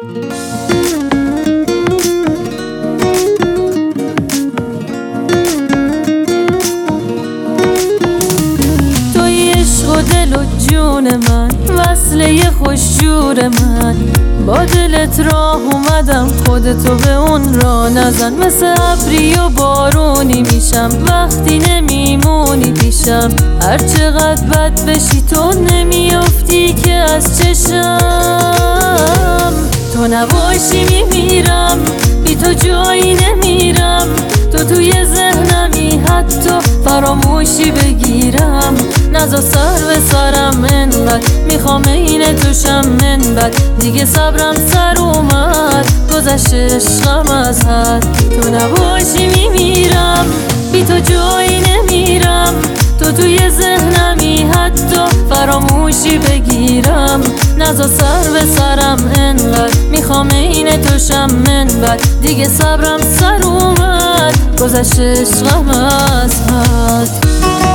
دل و جون من، وصله خوش جور من، با دلت راه اومدم، خودتو به اون را نزن. مثل ابری و بارونی میشم وقتی نمیمونی پیشم، هر چقدر بد بشی تو نمیافتی که از چشم. تو نباشی میمیرم، بی تو جایی نمیرم، تو توی ذهنمی حتی فراموشی بگیرم. نزا سر به سرم انقدر، میخوام این توشم منبد، دیگه صبرم سر اومد، گذشت عشقم از حد. تو نباشی میمیرم، بی تو جایی نمیرم، تو توی ذهنمی حتی فراموشی بگیرم. نزا سر به سرم انقدر، میخوام این توشم منبد، دیگه صبرم سر اومد، گذشت عشقم از حد.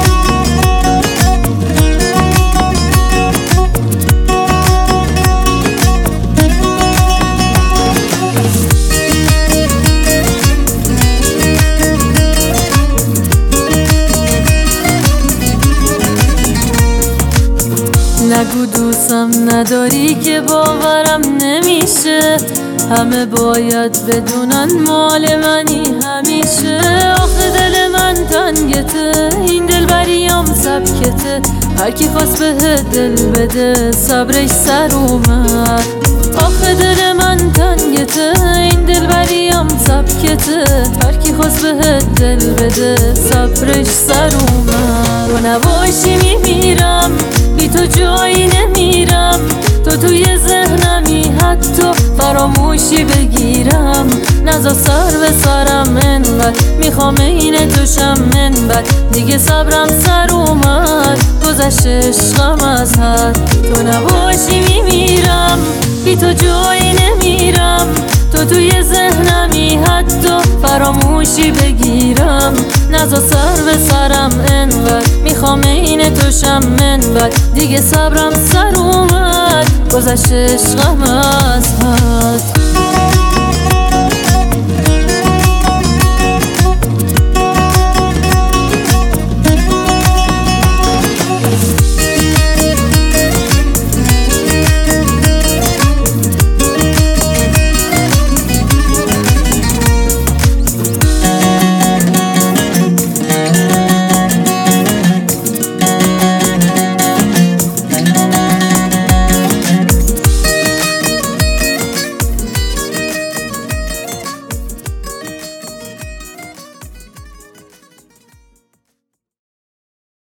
نگو دوستم نداری که باورم نمیشه، همه باید بدونن مال منی همیشه. آخه دل من تنگته، این دلبریام سبکته، هر کی خواست به دل بده صبرش سر اومد. آخه دل من تنگته، این دلبریام سبکته، هر کی خواست به دل بده صبرش سر اومد. تو نباشی میمیرم، بی تو جایی نمیرم، تو توی ذهنمی حتی فراموشی بگیرم. نزا سر به سرم انقدر، میخوام این توشم منبد، دیگه صبرم سر اومد، گذشت عشقم از حد. تو نباشی میمیرم، بی تو جایی نمیرم، تو توی ذهنمی حتی فراموشی بگیرم. نزا سر به سرم انقدر، میخوام این توشم منبد، دیگه صبرم سر اومد، گذشت عشقم از حد.